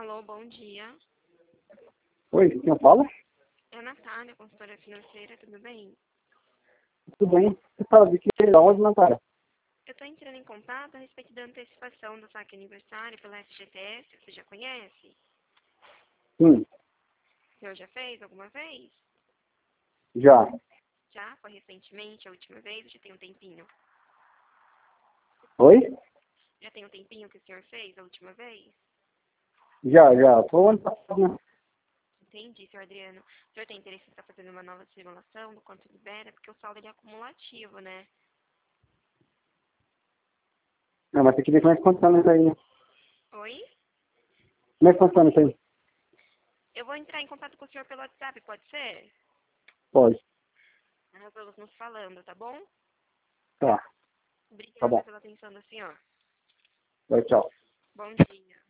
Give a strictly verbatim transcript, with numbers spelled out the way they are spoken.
Alô, bom dia. Oi, quem fala? É a Natália, consultora financeira, tudo bem? Tudo bem? Você fala de que? Da onde, Natália? Eu estou entrando em contato a respeito da antecipação do saque aniversário pela F G T S, você já conhece? Sim, O senhor já fez alguma vez? já. Já? Foi recentemente, a última vez? Já tem um tempinho? Oi? Já tem um tempinho que o senhor fez a última vez? Já, já. Foi ano passado, né? Entendi, senhor Adriano. O senhor tem interesse em estar fazendo uma nova simulação do quanto libera? Porque o saldo ele é acumulativo, né? Não, mas tem que ver como é que funciona isso aí, né? Oi? Como é que funciona isso aí? Eu vou entrar em contato com o senhor pelo WhatsApp, pode ser? Pode. Nós vamos nos falando, tá bom? Tá, tá Obrigada bom. pela atenção do senhor. Vai, tchau. Bom dia.